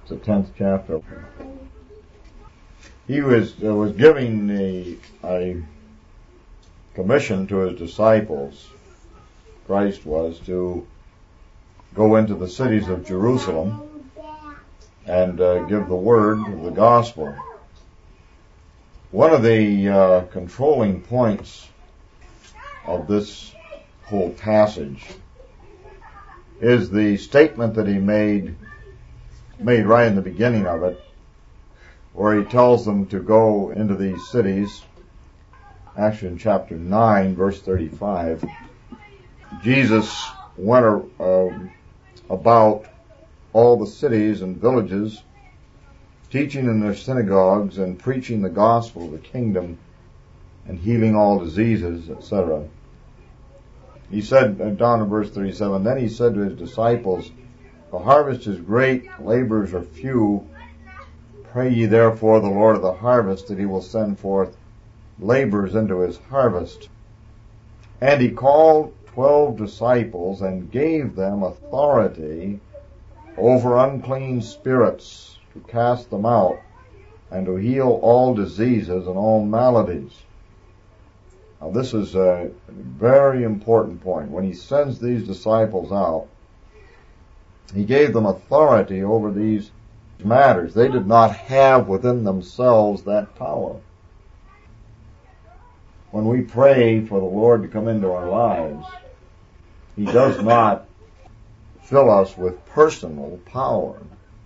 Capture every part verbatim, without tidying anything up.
It's the tenth chapter. He was uh, was giving a, a commission to his disciples. Christ was to go into the cities of Jerusalem and uh, give the word of the gospel. One of the uh, controlling points of this whole passage is the statement that he made made right in the beginning of it, where he tells them to go into these cities. Actually, in chapter nine, verse thirty-five, Jesus went uh, about all the cities and villages, teaching in their synagogues and preaching the gospel of the kingdom and healing all diseases, et cetera. He said, down in verse thirty-seven, then he said to his disciples, the harvest is great, laborers are few. Pray ye therefore the Lord of the harvest that he will send forth laborers into his harvest. And he called twelve disciples and gave them authority over unclean spirits to cast them out and to heal all diseases and all maladies. Now this is a very important point. When he sends these disciples out, he gave them authority over these matters. They did not have within themselves that power. When we pray for the Lord to come into our lives, he does not fill us with personal power,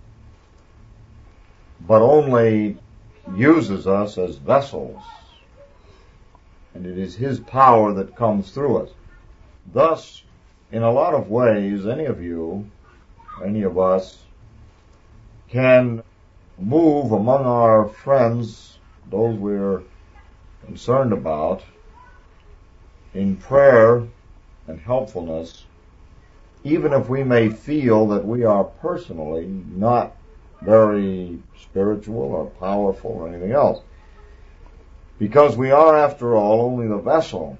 but only uses us as vessels. And it is his power that comes through us. Thus, in a lot of ways, any of you, any of us, can move among our friends, those we're concerned about, in prayer and helpfulness, even if we may feel that we are personally not very spiritual or powerful or anything else. Because we are, after all, only the vessel.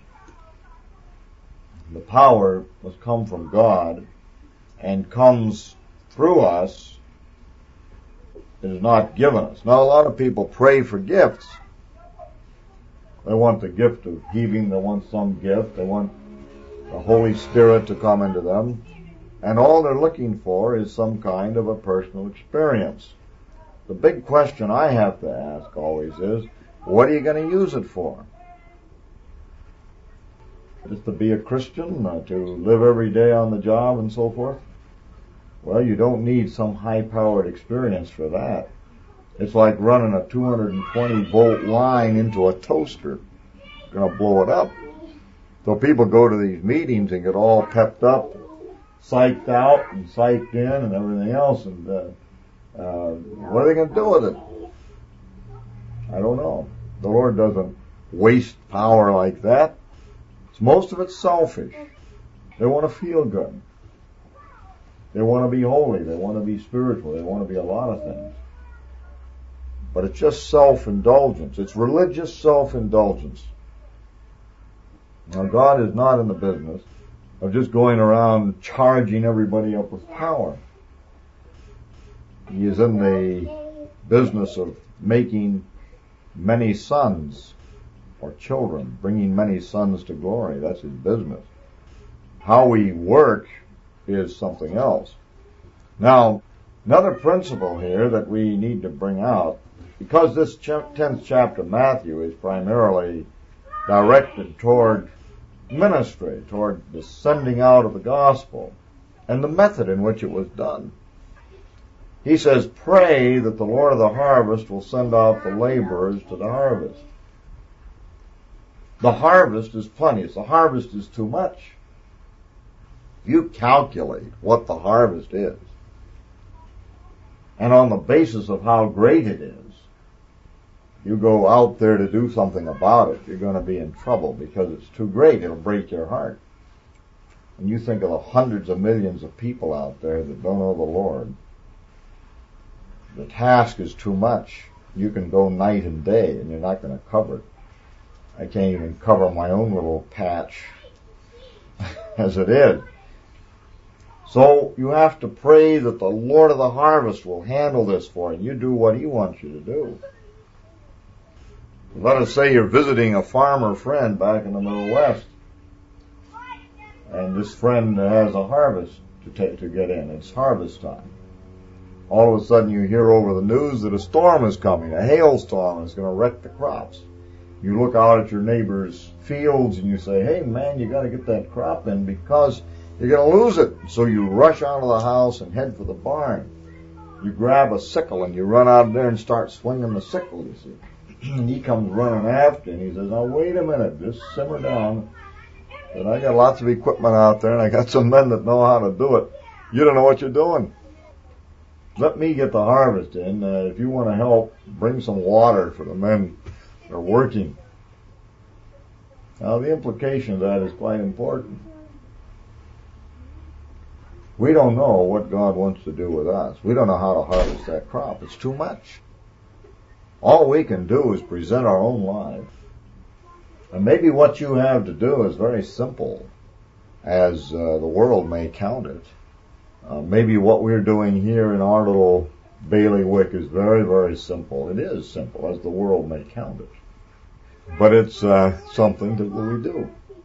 The power must come from God and comes through us. It is not given us. Now, a lot of people pray for gifts. They want the gift of healing. They want some gift. They want the Holy Spirit to come into them. And all they're looking for is some kind of a personal experience. The big question I have to ask always is, what are you going to use it for? Just to be a Christian, uh, to live every day on the job and so forth? Well, you don't need some high-powered experience for that. It's like running a two hundred twenty volt line into a toaster. It's going to blow it up. So people go to these meetings and get all pepped up, psyched out and psyched in and everything else, and uh, uh, what are they going to do with it? I don't know. The Lord doesn't waste power like that. It's, most of it's selfish. They want to feel good. They want to be holy. They want to be spiritual. They want to be a lot of things. But it's just self-indulgence. It's religious self-indulgence. Now, God is not in the business of just going around charging everybody up with power. He is in the business of making many sons or children, bringing many sons to glory. That's his business. How we work is something else. Now, another principle here that we need to bring out, because this tenth chapter of Matthew is primarily directed toward ministry, toward the sending out of the gospel, and the method in which it was done. He says, pray that the Lord of the harvest will send out the laborers to the harvest. The harvest is plenteous. The harvest is too much. You calculate what the harvest is, and on the basis of how great it is, you go out there to do something about it, you're going to be in trouble because it's too great. It'll break your heart. And you think of the hundreds of millions of people out there that don't know the Lord. The task is too much. You can go night and day and you're not going to cover it. I can't even cover my own little patch as it is. So you have to pray that the Lord of the harvest will handle this for you. You do what He wants you to do. Let us say you're visiting a farmer friend back in the Middle West, and this friend has a harvest to take to get in. It's harvest time. All of a sudden you hear over the news that a storm is coming, a hailstorm is going to wreck the crops. You look out at your neighbor's fields and you say, hey man, you got to get that crop in because you're going to lose it. So you rush out of the house and head for the barn. You grab a sickle and you run out there and start swinging the sickle, you see. And he comes running after and he says, now wait a minute, just simmer down. And I got lots of equipment out there and I got some men that know how to do it. You don't know what you're doing. Let me get the harvest in. Uh, if you want to help, bring some water for the men that are working. Now the implication of that is quite important. We don't know what God wants to do with us. We don't know how to harvest that crop. It's too much. All we can do is present our own lives. And maybe what you have to do is very simple, as uh, the world may count it. Uh, maybe what we're doing here in our little bailiwick is very, very simple. It is simple, as the world may count it. But it's uh, something that we do.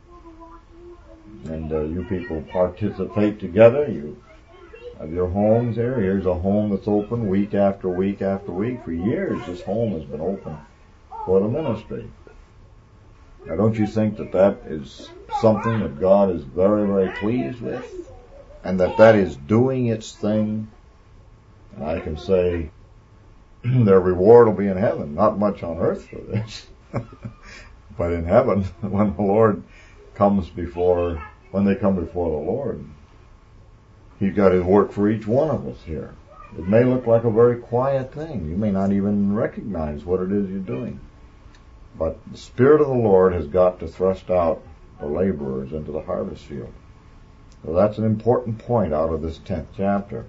And uh, you people participate together. You have your homes here. Here's a home that's open week after week after week. For years, this home has been open for the ministry. Now, don't you think that that is something that God is very, very pleased with? And that that is doing its thing? And I can say their reward will be in heaven. Not much on earth for this. But in heaven, when the Lord comes before, when they come before the Lord, He's got His work for each one of us here. It may look like a very quiet thing. You may not even recognize what it is you're doing. But the Spirit of the Lord has got to thrust out the laborers into the harvest field. So that's an important point out of this tenth chapter.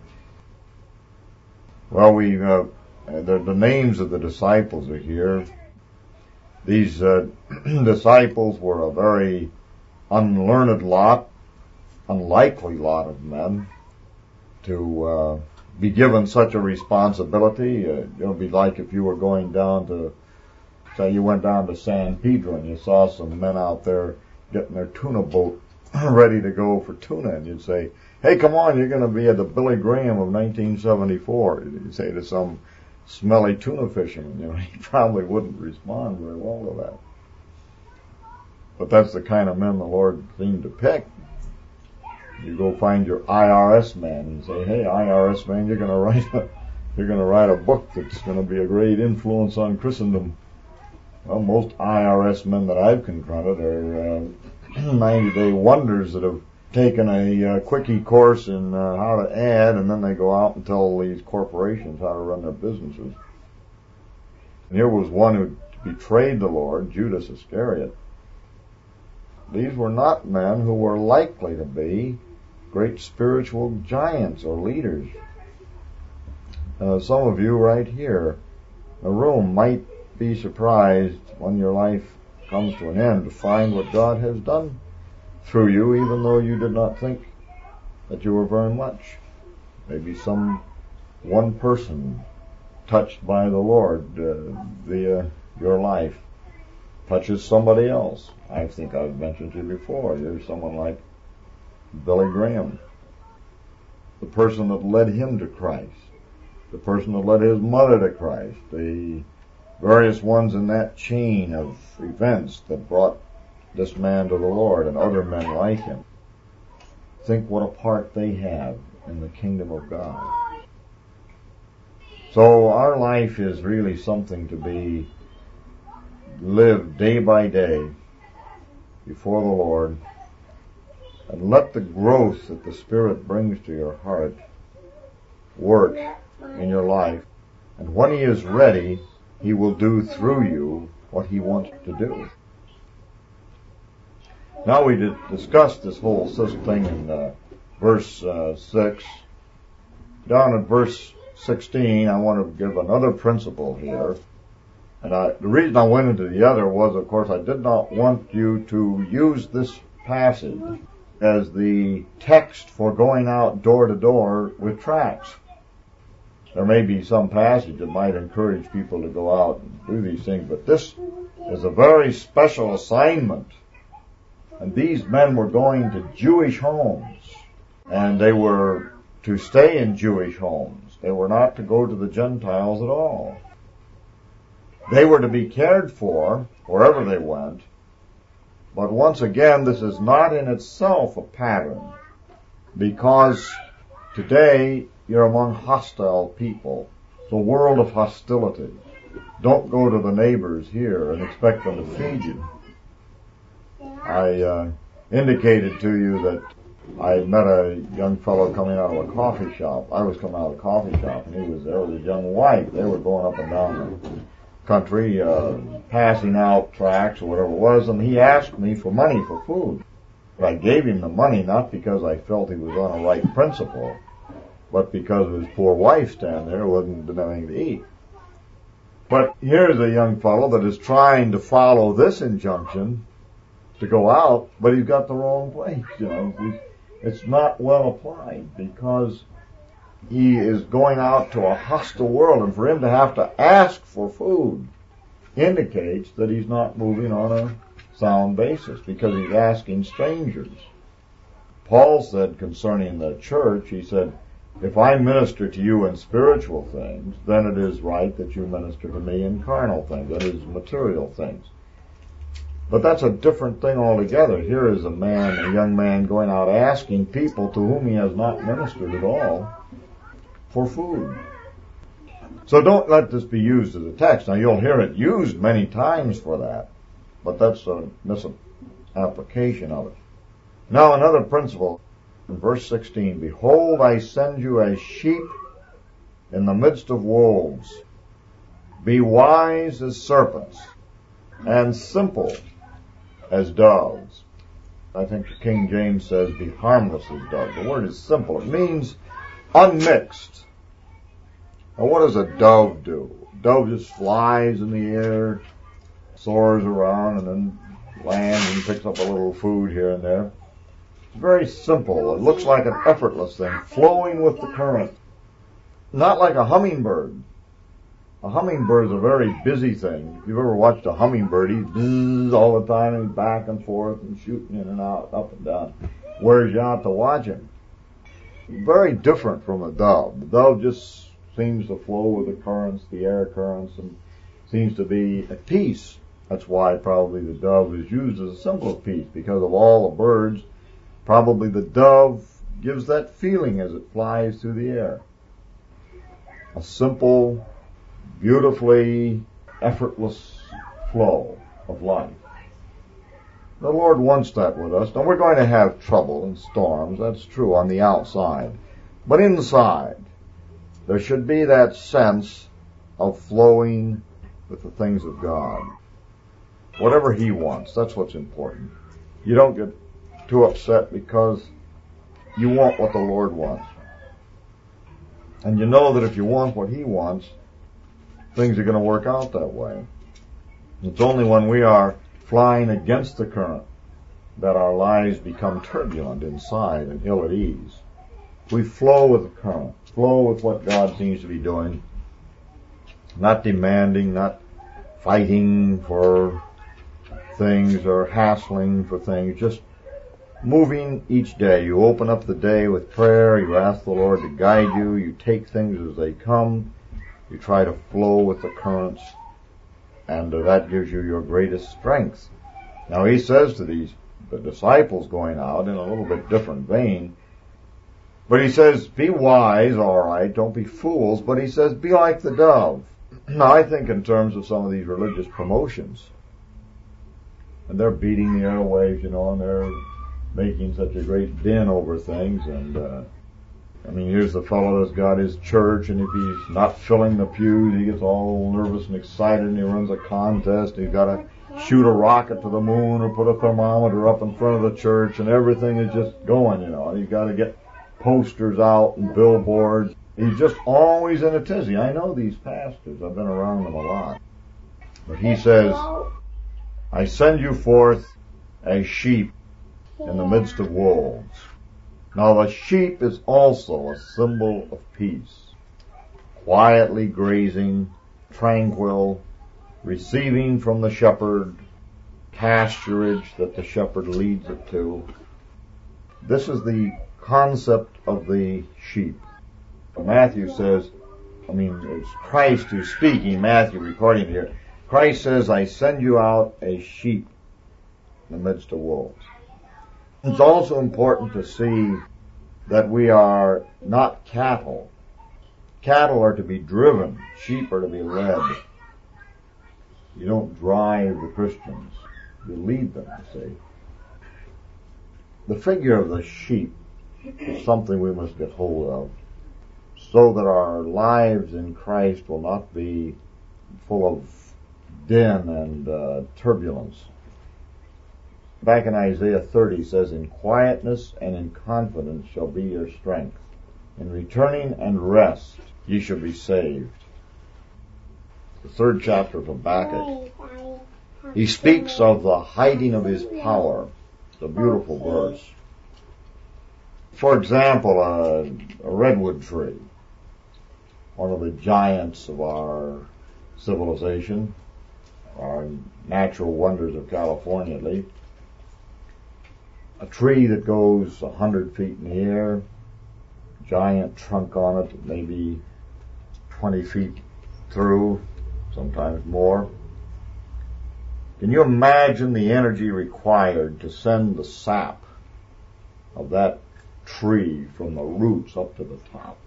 Well, we uh, the, the names of the disciples are here. These uh, disciples were a very unlearned lot, unlikely lot of men to uh, be given such a responsibility. Uh, it would be like if you were going down to, say you went down to San Pedro and you saw some men out there getting their tuna boat ready to go for tuna, and you'd say, hey, come on, you're going to be at the Billy Graham of nineteen seventy-four. You'd say to some smelly tuna fisherman, you know, he probably wouldn't respond very well to that. But that's the kind of men the Lord seemed to pick. You go find your I R S man and say, hey, I R S man, you're going to write a, you're going to write a book that's going to be a great influence on Christendom. Well, most I R S men that I've confronted are uh, ninety-day wonders that have taken a uh, quickie course in uh, how to add, and then they go out and tell these corporations how to run their businesses. And here was one who betrayed the Lord, Judas Iscariot. These were not men who were likely to be great spiritual giants or leaders. Uh, some of you right here in the room might be surprised when your life comes to an end to find what God has done through you, even though you did not think that you were very much. Maybe some one person touched by the Lord uh, via your life touches somebody else. I think I've mentioned to you before, there's someone like Billy Graham, the person that led him to Christ, the person that led his mother to Christ, the various ones in that chain of events that brought this man to the Lord and other men like him. Think what a part they have in the kingdom of God. So our life is really something to be lived day by day before the Lord, and let the growth that the Spirit brings to your heart work in your life. And when He is ready, He will do through you what He wants to do. Now we did discuss this whole thing in uh, verse uh, six. Down at verse sixteen, I want to give another principle here. And I, the reason I went into the other was, of course, I did not want you to use this passage as the text for going out door to door with tracts. There may be some passage that might encourage people to go out and do these things, but this is a very special assignment. And these men were going to Jewish homes, and they were to stay in Jewish homes. They were not to go to the Gentiles at all. They were to be cared for wherever they went. But once again, this is not in itself a pattern, because today you're among hostile people. It's a world of hostility. Don't go to the neighbors here and expect them to feed you. I uh, indicated to you that I met a young fellow coming out of a coffee shop. I was coming out of a coffee shop, and he was there with his young wife. They were going up and down the country, uh, passing out tracts or whatever it was, and he asked me for money for food. But I gave him the money not because I felt he was on a right principle, but because of his poor wife standing there who wasn't doing anything to eat. But here's a young fellow that is trying to follow this injunction to go out, but he's got the wrong place, you know. It's not well applied, because he is going out to a hostile world, and for him to have to ask for food indicates that he's not moving on a sound basis, because he's asking strangers. Paul said concerning the church, he said, if I minister to you in spiritual things, then it is right that you minister to me in carnal things, that is, material things. But that's a different thing altogether. Here is a man, a young man, going out asking people to whom he has not ministered at all for food. So don't let this be used as a text. Now, you'll hear it used many times for that, but that's a misapplication of it. Now, another principle in verse sixteen, behold, I send you as sheep in the midst of wolves. Be wise as serpents and simple as doves. I think King James says, be harmless as doves. The word is simple. It means unmixed. Now, what does a dove do? A dove just flies in the air, soars around, and then lands and picks up a little food here and there. It's very simple. It looks like an effortless thing, flowing with the current. Not like a hummingbird. A hummingbird is a very busy thing. If you've ever watched a hummingbird, he's bzzz all the time, and he's back and forth and shooting in and out, up and down. Wears you out to watch him. Very different from a dove. The dove just seems to flow with the currents, the air currents, and seems to be at peace. That's why probably the dove is used as a symbol of peace, because of all the birds. Probably the dove gives that feeling as it flies through the air. A simple, beautifully effortless flow of life. The Lord wants that with us. Now, we're going to have trouble and storms, that's true, on the outside. But inside, there should be that sense of flowing with the things of God. Whatever He wants, that's what's important. You don't get too upset because you want what the Lord wants. And you know that if you want what He wants, things are going to work out that way. It's only when we are flying against the current that our lives become turbulent inside and ill at ease. We flow with the current, flow with what God seems to be doing, not demanding, not fighting for things or hassling for things, just moving each day. You open up the day with prayer, you ask the Lord to guide you, you take things as they come, you try to flow with the currents, and uh, that gives you your greatest strength. Now, He says to these the disciples going out in a little bit different vein, but He says, be wise, all right, don't be fools, but He says, be like the dove. Now, I think in terms of some of these religious promotions, and they're beating the airwaves, you know, and they're making such a great din over things, and uh, I mean, here's the fellow that's got his church, and if he's not filling the pews, he gets all nervous and excited, and he runs a contest. He's got to shoot a rocket to the moon or put a thermometer up in front of the church, and everything is just going, you know. And he's got to get posters out and billboards. He's just always in a tizzy. I know these pastors. I've been around them a lot. But He says, I send you forth as sheep in the midst of wolves. Now the sheep is also a symbol of peace, quietly grazing, tranquil, receiving from the shepherd pasturage that the shepherd leads it to. This is the concept of the sheep. Matthew says, I mean, it's Christ who's speaking, Matthew recording here. Christ says, I send you out as sheep in the midst of wolves. It's also important to see that we are not cattle. Cattle are to be driven. Sheep are to be led. You don't drive the Christians. You lead them, you see. The figure of the sheep is something we must get hold of, so that our lives in Christ will not be full of din and uh, turbulence. Back in Isaiah thirty says, in quietness and in confidence shall be your strength. In returning and rest ye shall be saved. The third chapter of Habakkuk. He speaks of the hiding of his power. It's a beautiful verse. For example, a, a redwood tree, one of the giants of our civilization, our natural wonders of California at least. A tree that goes a hundred feet in the air, giant trunk on it, maybe twenty feet through, sometimes more. Can you imagine the energy required to send the sap of that tree from the roots up to the top?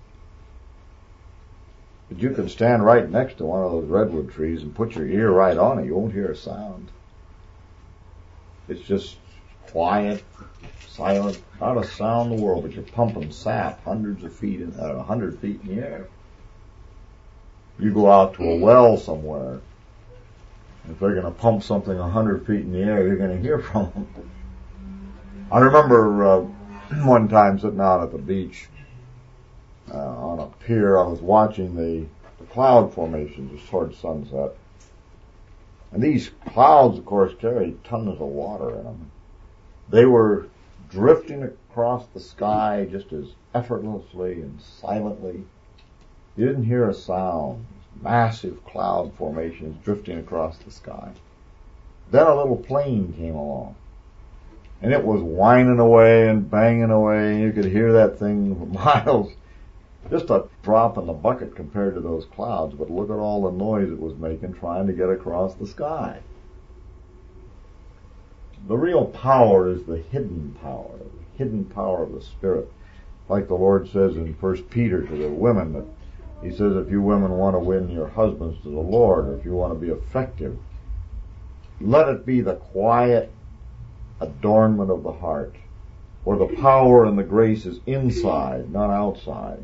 But you can stand right next to one of those redwood trees and put your ear right on it. You won't hear a sound. It's just quiet, silent, not a sound in the world, but you're pumping sap hundreds of feet, in, uh, a hundred feet in the air. You go out to a well somewhere, if they're going to pump something a hundred feet in the air, you're going to hear from them. I remember uh, one time sitting out at the beach uh, on a pier. I was watching the, the cloud formation just towards sunset. And these clouds, of course, carry tons of water in them. They were drifting across the sky just as effortlessly and silently. You didn't hear a sound. Massive cloud formations drifting across the sky. Then a little plane came along, and it was whining away and banging away. You could hear that thing for miles. Just a drop in the bucket compared to those clouds, but look at all the noise it was making trying to get across the sky. The real power is the hidden power, the hidden power of the Spirit. Like the Lord says in First Peter to the women, that He says, if you women want to win your husbands to the Lord, or if you want to be effective, let it be the quiet adornment of the heart, where the power and the grace is inside, not outside.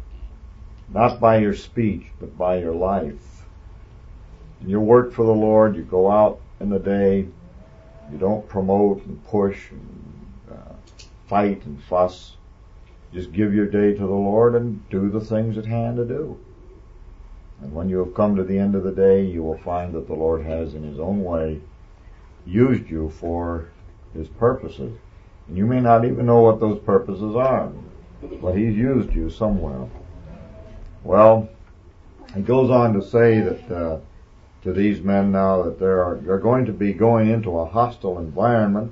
Not by your speech, but by your life. You work for the Lord, you go out in the day, you don't promote and push and uh, fight and fuss. Just give your day to the Lord and do the things at hand to do. And when you have come to the end of the day, you will find that the Lord has, in His own way, used you for His purposes. And you may not even know what those purposes are, but He's used you somewhere. Well, He goes on to say that uh, to these men now that they are they're going to be going into a hostile environment.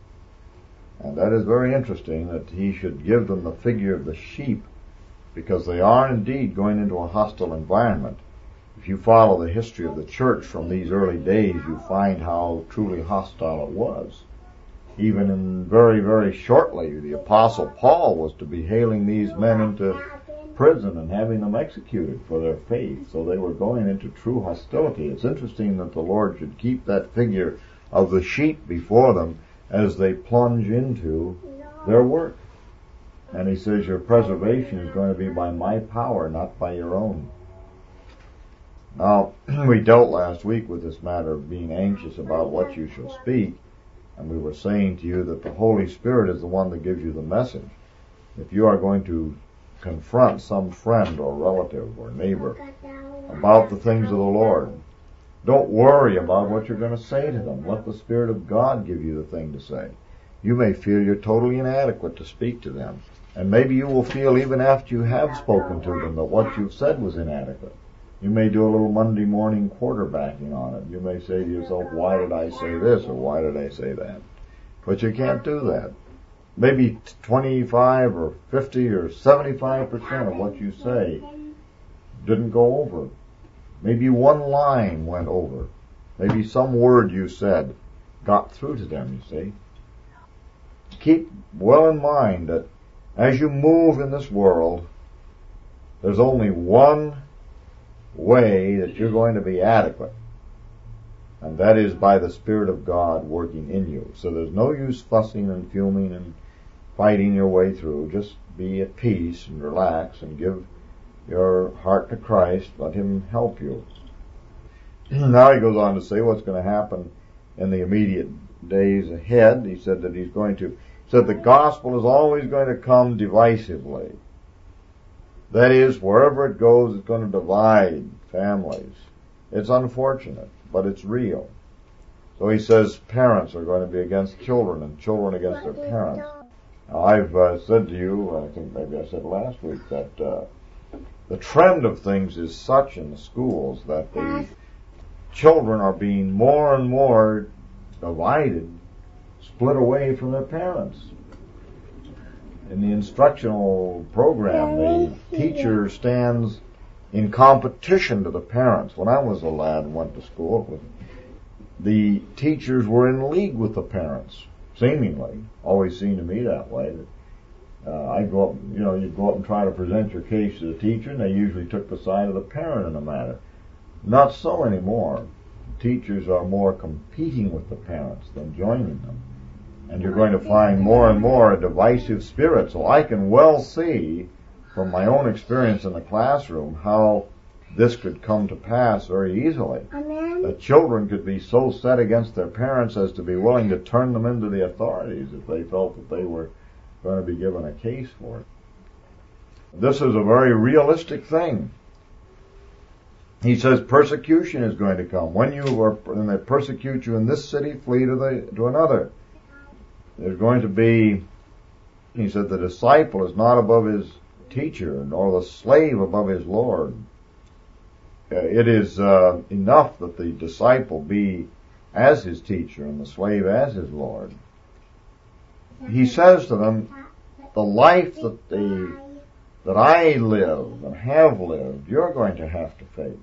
And that is very interesting that He should give them the figure of the sheep, because they are indeed going into a hostile environment. If you follow the history of the church from these early days, you find how truly hostile it was. Even in very, very shortly, the Apostle Paul was to be hailing these men into prison and having them executed for their faith. So they were going into true hostility. It's interesting that the Lord should keep that figure of the sheep before them as they plunge into their work. And He says your preservation is going to be by my power, not by your own. Now, we dealt last week with this matter of being anxious about what you shall speak, and we were saying to you that the Holy Spirit is the one that gives you the message. If you are going to confront some friend or relative or neighbor about the things of the Lord, don't worry about what you're going to say to them. Let the Spirit of God give you the thing to say. You may feel you're totally inadequate to speak to them. And maybe you will feel even after you have spoken to them that what you've said was inadequate. You may do a little Monday morning quarterbacking on it. You may say to yourself, why did I say this or why did I say that? But you can't do that. Maybe twenty-five or fifty or seventy-five percent of what you say didn't go over. Maybe one line went over. Maybe some word you said got through to them, you see. Keep well in mind that as you move in this world, there's only one way that you're going to be adequate. And that is by the Spirit of God working in you. So there's no use fussing and fuming and fighting your way through. Just be at peace and relax and give your heart to Christ. Let Him help you. Now he goes on to say what's going to happen in the immediate days ahead. He said that he's going to, he said the gospel is always going to come divisively. That is, wherever it goes, it's going to divide families. It's unfortunate, but it's real. So he says parents are going to be against children and children against their parents. Now, I've uh, said to you, I think maybe I said last week, that uh, the trend of things is such in the schools that the children are being more and more divided, split away from their parents. In the instructional program, the teacher stands in competition to the parents. When I was a lad and went to school, it was, the teachers were in league with the parents, seemingly. Always seemed to me that way. Uh, I go up, you know, you go up and try to present your case to the teacher, and they usually took the side of the parent in the matter. Not so anymore. Teachers are more competing with the parents than joining them. And you're going to find more and more a divisive spirit. So I can well see from my own experience in the classroom how this could come to pass very easily. Amen. That children could be so set against their parents as to be willing to turn them into the authorities if they felt that they were going to be given a case for it. This is a very realistic thing. He says persecution is going to come. When you are, when they persecute you in this city, flee to the to another. There's going to be, he said, the disciple is not above his teacher, nor the slave above his Lord. Uh, it is uh, enough that the disciple be as his teacher and the slave as his Lord. He says to them, the life that they, that I live and have lived, you're going to have to face.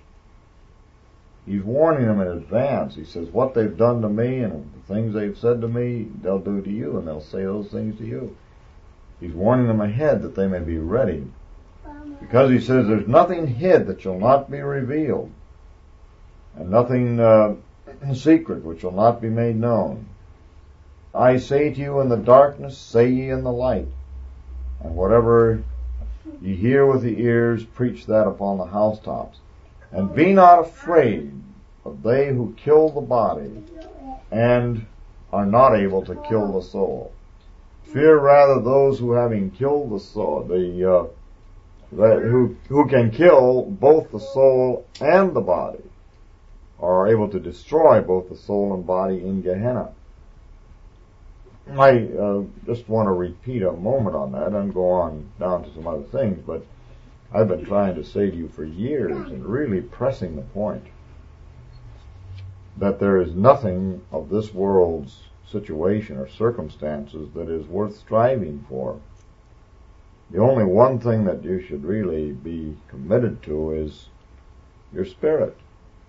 He's warning them in advance. He says, what they've done to me and the things they've said to me, they'll do to you, and they'll say those things to you. He's warning them ahead that they may be ready. Because he says, there's nothing hid that shall not be revealed, and nothing uh, secret which shall not be made known. I say to you in the darkness, say ye in the light. And whatever ye hear with the ears, preach that upon the housetops. And be not afraid of they who kill the body and are not able to kill the soul. Fear rather those who, having killed the soul, the uh, that who who can kill both the soul and the body, or are able to destroy both the soul and body in Gehenna. I uh, just want to repeat a moment on that and go on down to some other things, but I've been trying to say to you for years and really pressing the point that there is nothing of this world's situation or circumstances that is worth striving for. The only one thing that you should really be committed to is your spirit.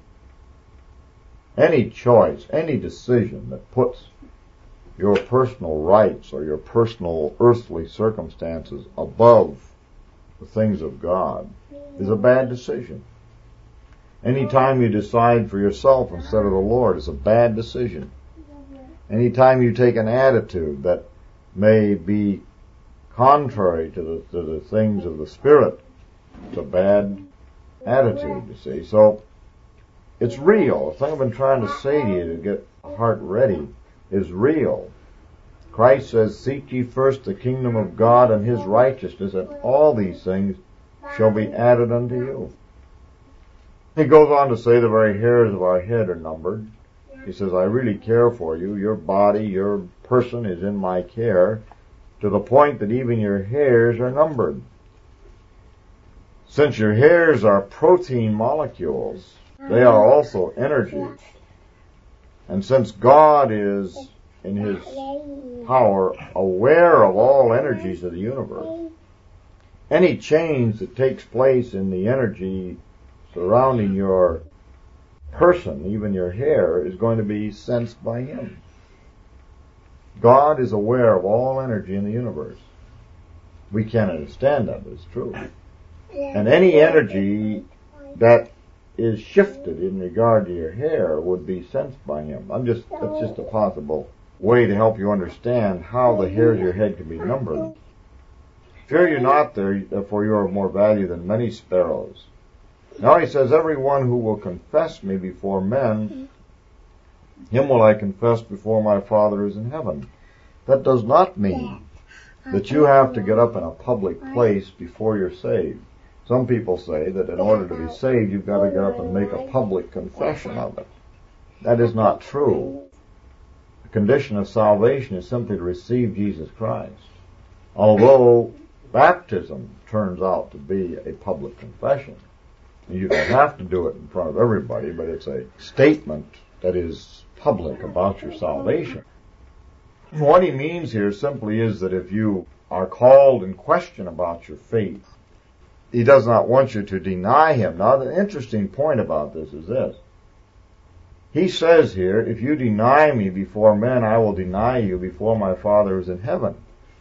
Any choice, any decision that puts your personal rights or your personal earthly circumstances above the things of God is a bad decision. Anytime you decide for yourself instead of the Lord is a bad decision. Anytime you take an attitude that may be contrary to the, to the things of the Spirit, it's a bad attitude, you see. So, it's real. The thing I've been trying to say to you to get the heart ready is real. Christ says, seek ye first the kingdom of God and His righteousness, and all these things shall be added unto you. He goes on to say the very hairs of our head are numbered. He says, I really care for you. Your body, your person is in my care, to the point that even your hairs are numbered. Since your hairs are protein molecules, they are also energy. And since God is, in His power, aware of all energies of the universe, any change that takes place in the energy surrounding your person, even your hair, is going to be sensed by Him. God is aware of all energy in the universe. We can't understand that, but it's true. And any energy that is shifted in regard to your hair would be sensed by Him. I'm just, that's just a possible way to help you understand how the hairs of your head can be numbered. Fear you not, therefore you are of more value than many sparrows. Now He says, everyone who will confess me before men, him will I confess before my Father who is in heaven. That does not mean that you have to get up in a public place before you're saved. Some people say that in order to be saved, you've got to get up and make a public confession of it. That is not true. The condition of salvation is simply to receive Jesus Christ. Although baptism turns out to be a public confession. You don't have to do it in front of everybody, but it's a statement that is public about your salvation. What he means here simply is that if you are called in question about your faith, he does not want you to deny him. Now, the interesting point about this is this. He says here, if you deny me before men, I will deny you before my Father who is in heaven.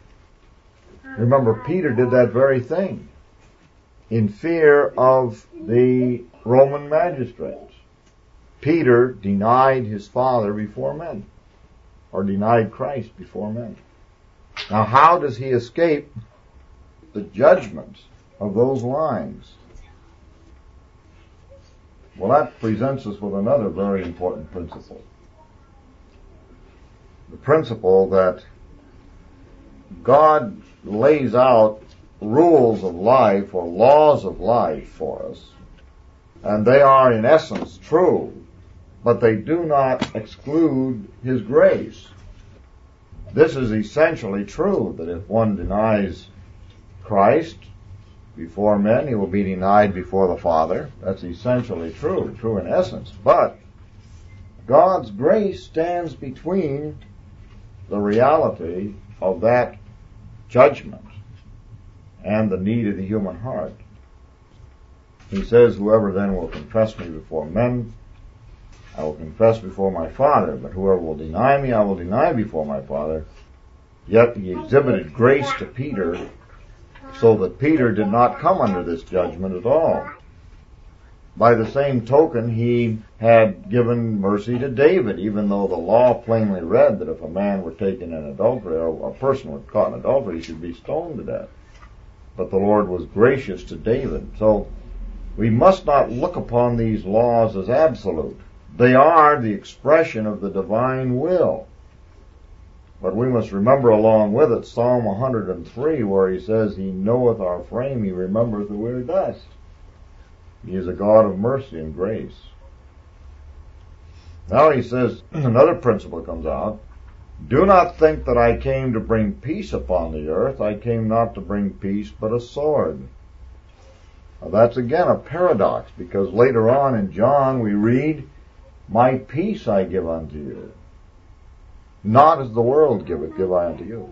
Remember, Peter did that very thing in fear of the Roman magistrates. Peter denied his Father before men, or denied Christ before men. Now, how does he escape the judgment of those lines? Well, that presents us with another very important principle. The principle that God lays out rules of life or laws of life for us, and they are in essence true, but they do not exclude His grace. This is essentially true, that if one denies Christ before men, he will be denied before the Father. That's essentially true, true in essence. But God's grace stands between the reality of that judgment and the need of the human heart. He says, whoever then will confess me before men, I will confess before my Father, but whoever will deny me, I will deny before my Father. Yet he exhibited grace to Peter, so that Peter did not come under this judgment at all. By the same token, he had given mercy to David, even though the law plainly read that if a man were taken in adultery, or a person were caught in adultery, he should be stoned to death. But the Lord was gracious to David. So we must not look upon these laws as absolute. They are the expression of the divine will. But we must remember along with it Psalm one hundred three, where he says, He knoweth our frame, He remembereth that we are dust. He is a God of mercy and grace. Now he says, another principle comes out. Do not think that I came to bring peace upon the earth. I came not to bring peace, but a sword. Now that's again a paradox, because later on in John we read, My peace I give unto you. Not as the world giveth, give I unto you.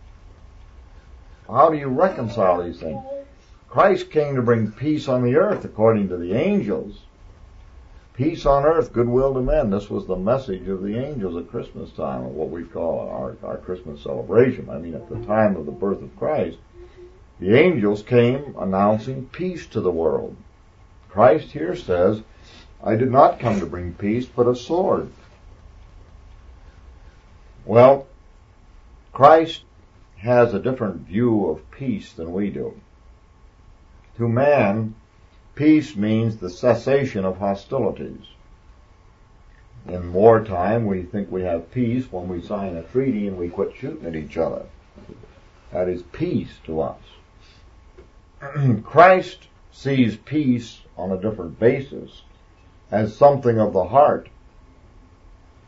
How do you reconcile these things? Christ came to bring peace on the earth, according to the angels. Peace on earth, goodwill to men. This was the message of the angels at Christmas time, or what we call our, our Christmas celebration. I mean, at the time of the birth of Christ, the angels came announcing peace to the world. Christ here says, I did not come to bring peace, but a sword. Well, Christ has a different view of peace than we do. To man, peace means the cessation of hostilities. In wartime, we think we have peace when we sign a treaty and we quit shooting at each other. That is peace to us. Christ sees peace on a different basis, as something of the heart.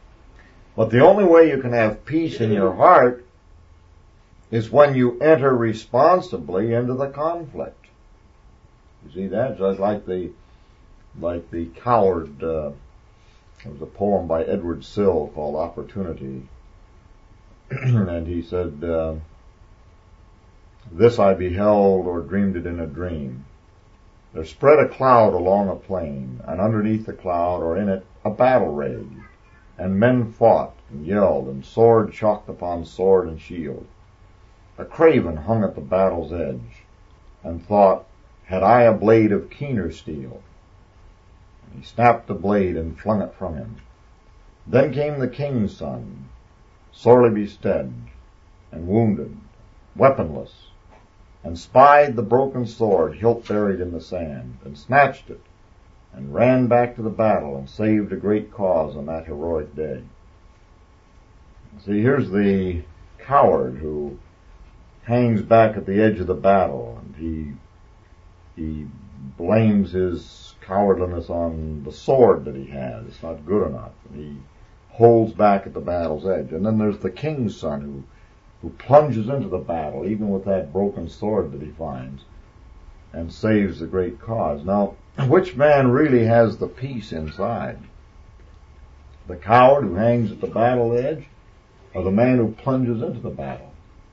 But the only way you can have peace in your heart is when you enter responsibly into the conflict. You see that? Just like the, like the coward, uh, there was a poem by Edward Sill called Opportunity. And he said, uh, this I beheld or dreamed it in a dream. There spread a cloud along a plain, and underneath the cloud or in it a battle raged, and men fought and yelled, and sword shocked upon sword and shield. A craven hung at the battle's edge, and thought, had I a blade of keener steel? And he snapped the blade and flung it from him. Then came the king's son, sorely bestead, and wounded, weaponless, and spied the broken sword hilt buried in the sand, and snatched it, and ran back to the battle, and saved a great cause on that heroic day. See, here's the coward who hangs back at the edge of the battle, and he he blames his cowardliness on the sword that he has. It's not good enough. And he holds back at the battle's edge. And then there's the king's son who who plunges into the battle, even with that broken sword that he finds, and saves the great cause. Now, which man really has the peace inside? The coward who hangs at the battle edge, or the man who plunges into the battle?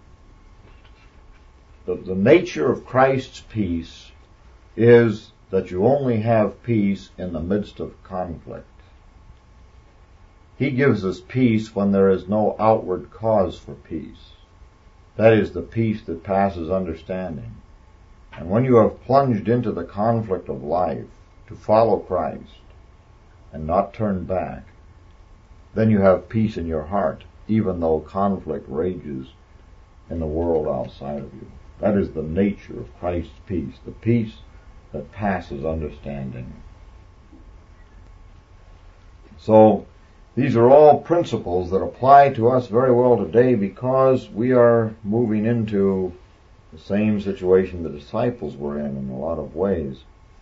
The, the nature of Christ's peace is that you only have peace in the midst of conflict. He gives us peace when there is no outward cause for peace. That is the peace that passes understanding. And when you have plunged into the conflict of life to follow Christ and not turn back, then you have peace in your heart, even though conflict rages in the world outside of you. That is the nature of Christ's peace, the peace that passes understanding. So, these are all principles that apply to us very well today because we are moving into the same situation the disciples were in in a lot of ways.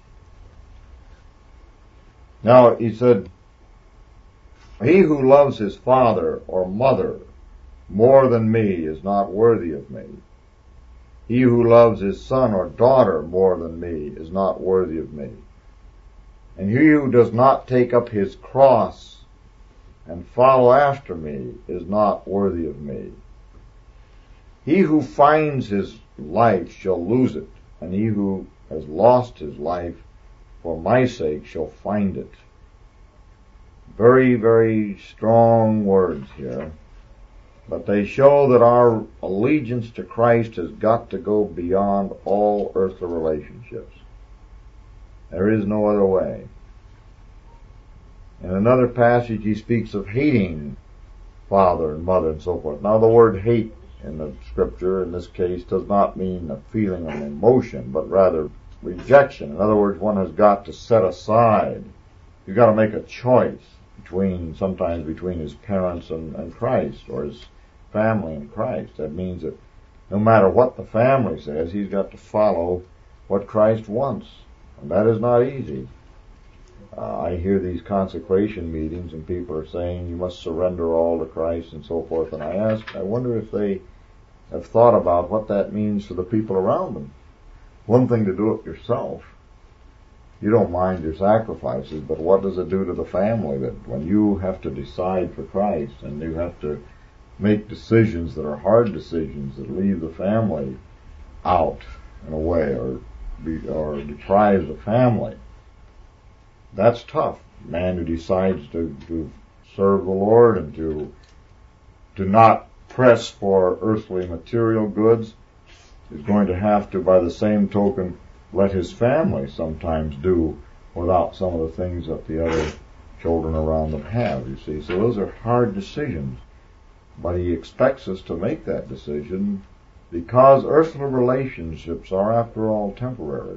Now, he said, he who loves his father or mother more than me is not worthy of me. He who loves his son or daughter more than me is not worthy of me. And he who does not take up his cross and follow after me is not worthy of me. He who finds his life shall lose it, and he who has lost his life for my sake shall find it. Very, very strong words here, but they show that our allegiance to Christ has got to go beyond all earthly relationships. There is no other way. In another passage, he speaks of hating father and mother and so forth. Now, the word hate in the scripture, in this case, does not mean a feeling of emotion, but rather rejection. In other words, one has got to set aside. You've got to make a choice between, sometimes between his parents and, and Christ, or his family and Christ. That means that no matter what the family says, he's got to follow what Christ wants. And that is not easy. Uh, I hear these consecration meetings and people are saying you must surrender all to Christ and so forth. And I ask, I wonder if they have thought about what that means for the people around them. One thing to do it yourself. You don't mind your sacrifices, but what does it do to the family that when you have to decide for Christ and you have to make decisions that are hard decisions that leave the family out in a way or, be, or deprive the family? That's tough. A man who decides to, to serve the Lord and to, to not press for earthly material goods is going to have to, by the same token, let his family sometimes do without some of the things that the other children around them have, you see. So those are hard decisions. But he expects us to make that decision because earthly relationships are, after all, temporary.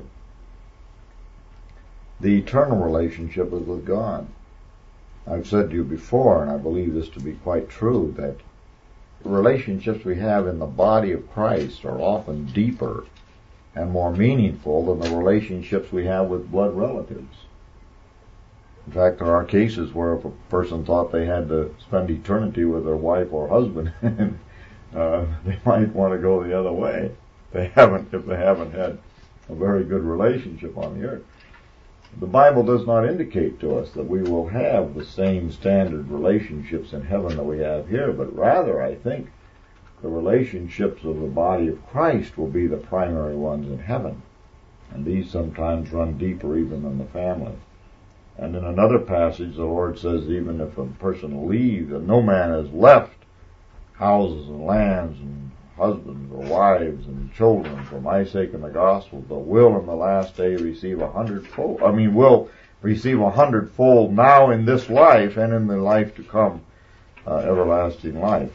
The eternal relationship is with God. I've said to you before, and I believe this to be quite true, that the relationships we have in the body of Christ are often deeper and more meaningful than the relationships we have with blood relatives. In fact, there are cases where if a person thought they had to spend eternity with their wife or husband, uh, they might want to go the other way. They haven't, if they haven't had a very good relationship on the earth. The Bible does not indicate to us that we will have the same standard relationships in heaven that we have here, but rather, I think, the relationships of the body of Christ will be the primary ones in heaven. And these sometimes run deeper even than the family. And in another passage, the Lord says even if a person leaves, and no man has left houses and lands and husbands or wives and children for my sake and the gospel, but will in the last day receive a hundredfold. I mean, will receive a hundredfold now in this life and in the life to come, uh, everlasting life.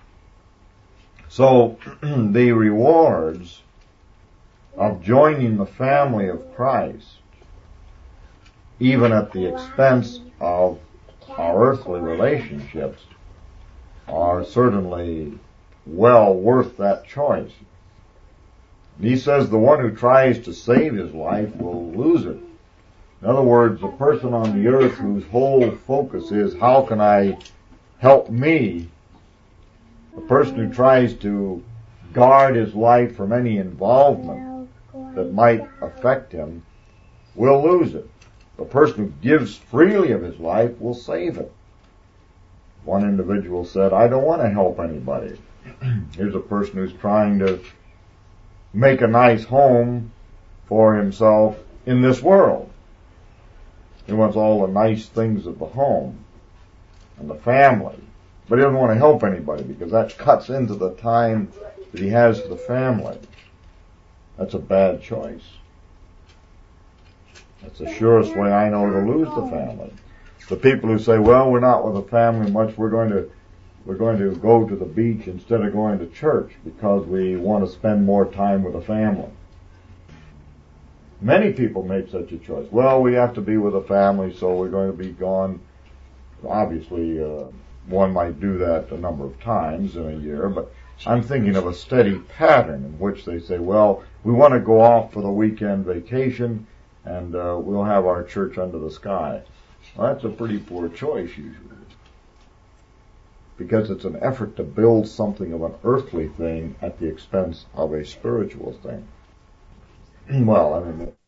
So the rewards of joining the family of Christ, even at the expense of our earthly relationships, are certainly well worth that choice. He says the one who tries to save his life will lose it. In other words, the person on the earth whose whole focus is, how can I help me? The person who tries to guard his life from any involvement that might affect him will lose it. The person who gives freely of his life will save it. One individual said, I don't want to help anybody. Here's a person who's trying to make a nice home for himself in this world. He wants all the nice things of the home and the family, but he doesn't want to help anybody because that cuts into the time that he has for the family. That's a bad choice. That's the surest way I know to lose the family. The people who say, well, we're not with the family much, we're going to We're going to go to the beach instead of going to church because we want to spend more time with the family. Many people make such a choice. Well, we have to be with the family, so we're going to be gone. Obviously, uh, one might do that a number of times in a year, but I'm thinking of a steady pattern in which they say, well, we want to go off for the weekend vacation, and uh, we'll have our church under the sky. Well, that's a pretty poor choice, usually, because it's an effort to build something of an earthly thing at the expense of a spiritual thing. Well, I mean,